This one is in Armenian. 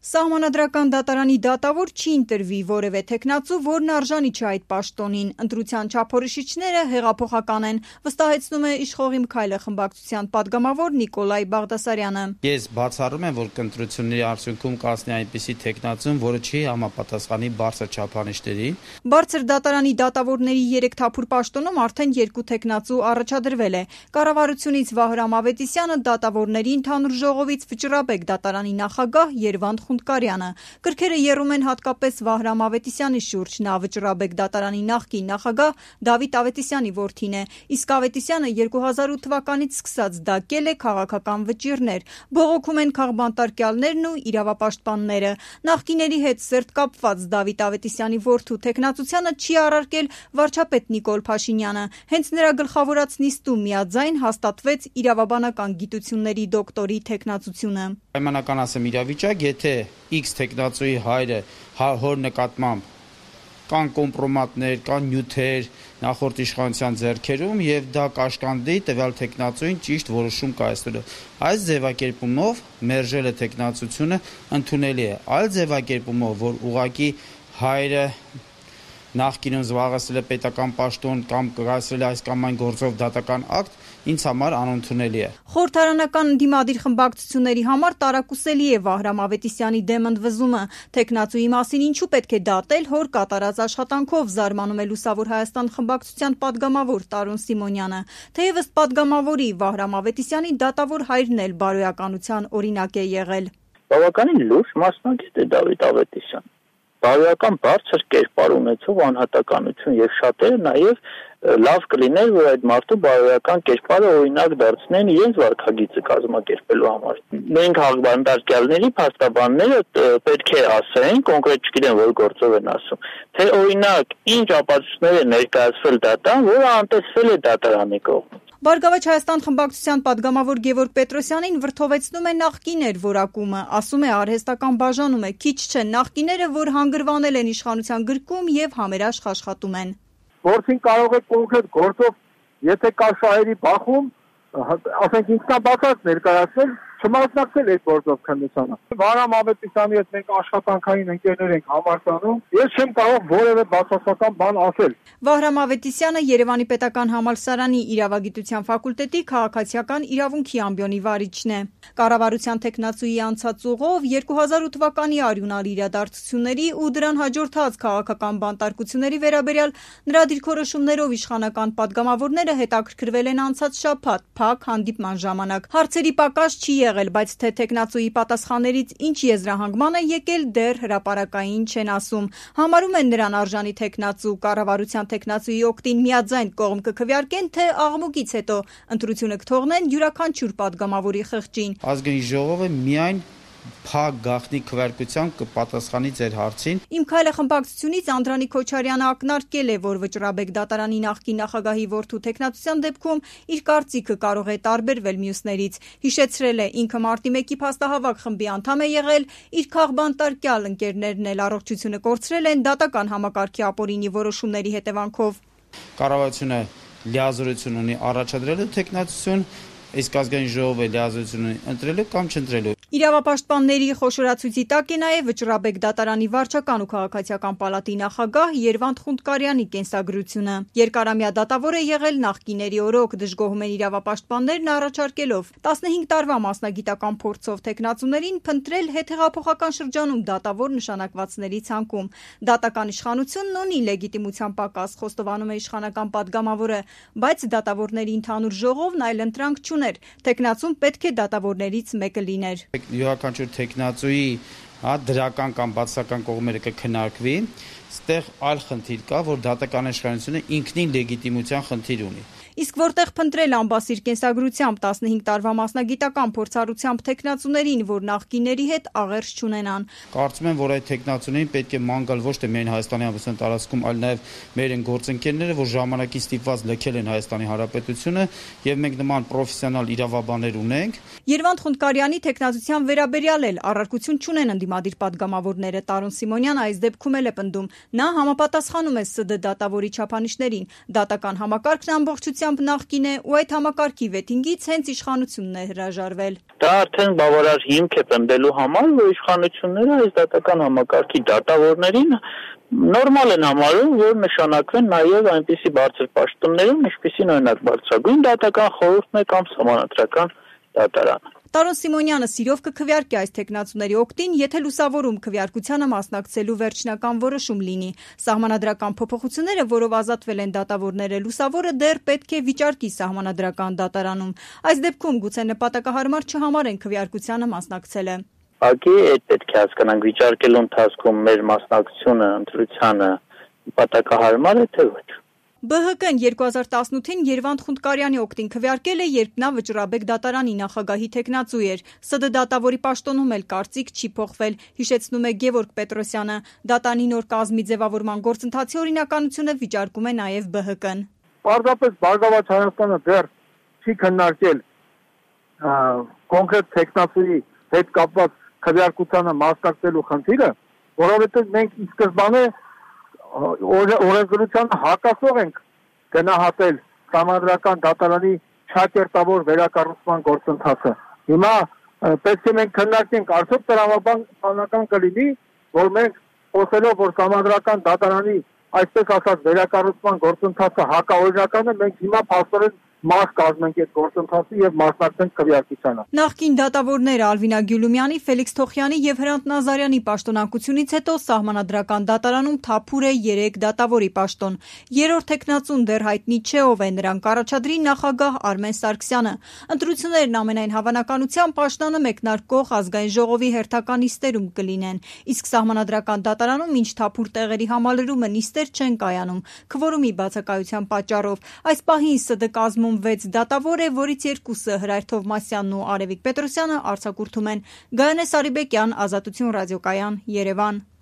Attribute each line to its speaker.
Speaker 1: Սահմանադրական դատարանի դատավոր չի ընտրվի որևէ թեկնածու, որն արժանի չէ այդ պաշտոնին։ Ընտրության չափորոշիչները հեղափոխական են, վստահեցնում է Իշխողի Մքայլը խմբակցության падգամավոր Նիկոլայ Բաղդասարյանը։
Speaker 2: Ես բացառում եմ, որ ընտրությունների արդյունքում կասնի այնպիսի թեկնածուն, որը չի համապատասխանի բարձր չափանիշներին։
Speaker 1: Բարձր դատարանի դատավորների 3 թափուր պաշտոնում արդեն 2 թեկնածու առաջադրվել է։ Կառավարությունից Վահրամ Ավետիսյանը, դատավորների ընդհանուր ժողովից Վճռաբեկ դատարանի նախագահ Երվանդ Խունդկարյանը։ Կրքերը եռում են հատկապես Վահրամ Ավետիսյանի շուրջ։ Նա Վճռաբեկ դատարանի նախկին նախագահ Դավիթ Ավետիսյանի որդին է, իսկ Ավետիսյանը 2008 թվականից սկսած դակել է քաղաքական վճիռներ։ Բողոքում են քաղբանտարկյալներն ու իրավապաշտպանները։ Նախկիների հետ սերտ կապված Դավիթ Ավետիսյանի որդու թեկնածությանը չի առարկել վարչապետ Նիկոլ Փաշինյանը։ Հենց նրա գլխավորած նիստում միաձայն հաստատվեց իրավաբանական գիտությունների դոկտորի թեկնածությունը։
Speaker 2: Պայմանական ասեմ իրավիճակ, եթե X թեկնածուի հայրը հոր նկատմամբ կան կոմպրոմատներ, կան նյութեր նախորդ իշխանության ձեռքերում եւ դա կաշկանդի տվյալ թեկնածուին ճիշտ որոշում կայացնելու։ Այս ձևակերպումով մերժելը թեկնածությունը ընդունելի է։ Այլ ձևակերպումով, որ ուղղակի հայրը նախկինում զբաղեցրել է պետական պաշտոն կամ կայացրել է այս կամ այն գործով դատական ակտ, ինձ համար անընդունելի է։
Speaker 1: Խորհրդարանական ընդդիմադիր խմբակցությունների համար տարակուսելի է Վահրամ Ավետիսյանի դեմ ընդվզումը։ Թեկնածուի մասին ինչու պետք է դատել հոր կատարած աշխատանքով, զարմանում է Լուսավոր Հայաստան խմբակցության падգամավոր Տարոն Սիմոնյանը։ Թեևս падգամավորի Վահրամ Ավետիսյանի դատավոր հայրն էլ բարոյականության օրինակ է եղել։
Speaker 3: Բավականին լուրջ մասնագետ է Դավիթ Ավետիսյանը։ Բարոյական բարձր կերպար ունեցող անհատականություն եւ շատերը նաեւ լավ կլիներ, որ այդ մարդու բարոյական կերպարը օրինակ դարձնեն իրենց վարքագիծը կազմակերպելու համար։ Մենք հաղորդարկյալների փաստաբանները պետք է ասեն, կոնկրետ չգիտեմ որ գործով են ասում, թե օրինակ ինչ ապացույցներ է ներկայացվել դատան, որը անտեսվել է դատարանի կողմից։
Speaker 1: Բարգավաճ Հայաստան խմբակցության падգամավոր Գևորգ Պետրոսյանին վրթովեցնում է նախկիներ որակումը, ասում է արհեստական բաժանում է, քիչ չեն նախկիները, որ հանգրվանել են իշխանության գրկում եւ համերաշխ աշխատում են։
Speaker 4: Գործին կարող է կոնկրետ գործով, եթե կա շահերի բախում, ասենք ինքնաբացած ներկայացնել, չմասնակցել այդ գործով քննությանը։ Վահրամ Ավետիսյանի հետ մենք աշխատանքային ընկերներ ենք համարտանում։ Ես չեմ կարող որևէ բացասական բան ասել։
Speaker 1: Վահրամ Ավետիսյանը Երևանի պետական համալսարանի իրավագիտության ֆակուլտետի քաղաքացիական իրավունքի ամբիոնի վարիչն է։ Կառավարության թեկնածուի անցած ուղով 2008 թվականի արյունալի իրադարձությունների ու դրան հաջորդած քաղաքական բանտարկությունների վերաբերյալ նրա դիրքորոշումներով իշխանական падգամավորները հետաքրքրվել են անցած շաբաթ փակ հանդիպման ժամանակ։ Հարցերի պակաս չի եղել, բայց թե թեկնածուի պատասխաններից ինչ եզրահանգման է եկել դեռ հրապարակային չեն ասում։ Համարում են նրան արժանի թեկնածու, կառավարության թեկնածուի օգտին միաձայն կողմ կքվեարկեն, թե աղմուկից հետո ընտրությունը կթողնեն յուրաքանչյուր падգամավորի խղճին։
Speaker 2: Ազգային ժողովը միայն փակ գաղտնի քվեարկությամբ կպատասխանի ձեր հարցին։
Speaker 1: Իմ քայլը խմբակցությունից Անդրանիկ Քոչարյանը ակնարկել է, որ Վճռաբեկ դատարանի նախկին նախագահի որդու թեկնածության դեպքում իր կարծիքը կարող է տարբերվել մյուսներից։ Հիշեցրել է, ինքը մարտի 1-ի փաստահավաք խմբի անդամ է եղել, իր քաղբանտարկյալ ընկերներն էլ առողջությունը կորցրել են դատական համակարգի ապօրինի որոշումների հետևանքով։
Speaker 2: Կառավարությունը լիազորություն ունի առաջադրելու թեկնածություն, իսկ ազգային ժողովը լիազորություն ունի ընտրելու կամ չընտրելու։
Speaker 1: Իրավապաշտպանների խոշորացույցի տակ է նաև Վճռաբեկ դատարանի վարչական ու քաղաքացիական պալատի նախագահ Երվանդ Խունդկարյանի կենսագրությունը։ Երկարամյա դատավոր է եղել նախկիների օրոք, դժգոհում են իրավապաշտպաններն առաջարկելով 15 տարվա մասնագիտական փորձով թեկնածուներին փնտրել հետհեղափոխական շրջանում դատավոր նշանակվածների ցանկում։ Դատական իշխանությունն ունի լեգիտիմության պակաս, խոստովանում է իշխանական падգամավորը, բայց դատավորների ընդհանուր ժողովն այլ ընտրանք չուներ։ Թեկնածուն պետք է դատավորներից մեկը լիներ։
Speaker 2: Յուրաքանչյուր թեկնածուի դրական կամ բացասական կողմերը կքննարկվի, ստեղ այլ խնդիր կա, որ դատական իշխանությունը ինքնին լեգիտիմության խնդիր ունի։
Speaker 1: Իսկ որտեղ փնտրել ամբասիր կենսագրությամբ 15 տարվա մասնագիտական փորձառությամբ թեկնածուներին, որ նախկիների հետ աղերս չունենան։
Speaker 2: Կարծում եմ, որ այդ թեկնածուներին պետք է ման գալ ոչ թե միայն Հայաստանի Հանրապետության տարածքում, այլ նաև մեր են գործընկերները, որ ժամանակին ստիպված լքել են Հայաստանի Հանրապետությունը, եւ մենք նման պրոֆեսիոնալ իրավաբաններ ունենք։
Speaker 1: Երվանդ Խունդկարյանի թեկնածության վերաբերյալ էլ առարկություն չունեն ընդդիմադիր падգամավորները։ Տարոն Սիմոնյան այս դեպքում էլ է պնդում։ Նա համապատասխանում է ՍԴ դատավորի չափանիշներին։ Դատական համակարգն ամբողջությամբ համեմատությամբ նախկին է ու այդ համակարգի վեթինգից հենց իշխանությունն է հրաժարվել։
Speaker 3: Դա արդեն բավարար հիմք է պնդելու համար, որ իշխանությունները այս դատական համակարգի դատավորներին նորմալ են համարում, որ նշանակվեն նաև այնպիսի բարձր պաշտոններում, ինչպիսին օրինակ բարձրագույն դատական խորհուրդն է կամ սահմանադրական դատարանը։
Speaker 1: Տարոն Սիմոնյանը սիրով կքվեարկի այս թեկնածուների օգտին, եթե լուսավորում քվեարկությանը մասնակցելու վերջնական որոշում լինի։ Սահմանադրական փոփոխությունները, որով ազատվել են դատավորները, լուսավորը դեռ պետք է վիճարկի սահմանադրական դատարանում։ Այս դեպքում գուցե նպատակահարմար չհամարեն քվեարկությանը մասնակցելը։
Speaker 3: Ակի այդ պետք է հասկանանք վիճարկելու ընթացքում մեր մասնակցությունը ընտրությանը նպատակահարմար է թե ոչ։
Speaker 1: ԲՀԿ-ն 2018-ին Երվանդ Խունդկարյանի օգտին քվեարկել է, երբ նա Վճռաբեկ դատարանի նախագահի թեկնածու էր։ ՍԴ դատավորի պաշտոնում էլ կարծիք չի փոխվել, հիշեցնում է Գևորգ Պետրոսյանը։ Դատարանի նոր կազմի ձևավորման գործընթացի օրինականությունը վիճարկում է նաև ԲՀԿ-ն։
Speaker 4: Պարզապես Բարգավաճ Հայաստանը դեռ չի քննարկել կոնկրետ թեկնածուի հետ կապված քվեարկությանը մասնակցելու խնդիրը, որովհետև մենք ի սկզբանե օրենսդրությանը հակասող ենք գնահատել սահմանադրական դատարանի չակերտավոր վերակառուցման գործընթացը։ Հիմա պետք է մենք քննարկենք արդյոք տրամաբանական կլինի, որ մենք խոսելով, որ սահմանադրական դատարանի այսպես ասած վերակառուցման գործընթացը հակաօրինական է, մենք հիմա փաստորեն մաս կազմենք այդ գործընթացի եւ մասնակցենք քվեարկությանը։
Speaker 1: Նախկին դատավորները Ալվինա Գյուլումյանի, Ֆելիքս Թոխյանի եւ Հրանտ Նազարյանի պաշտոնակությունից հետո սահմանադրական դատարանում թափուր է 3 դատավորի պաշտոն։ Երրորդ թեկնածուն դեռ հայտնի չէ ով է, նրանք առաջադրի նախագահ Արմեն Սարգսյանը։ Ընտրություններն ամենայն հավանականությամբ աշնանը մեկնարկող ազգային ժողովի հերթական նիստերում կլինեն, իսկ սահմանադրական դատարանում ինչ թափուր տեղերի համալրումը նիստեր չեն կայանում քվորումի բացակայության պատճառով։ Այս պահին ՍԴ կազմում 6 դատավոր է, որից 2-ը Հրայր Թովմասյանն ու Արևիկ Պետրոսյանը արձակուրդում են։ Գայանե Սարիբեկյան, Ազատություն ռադիոկայան, Երևան։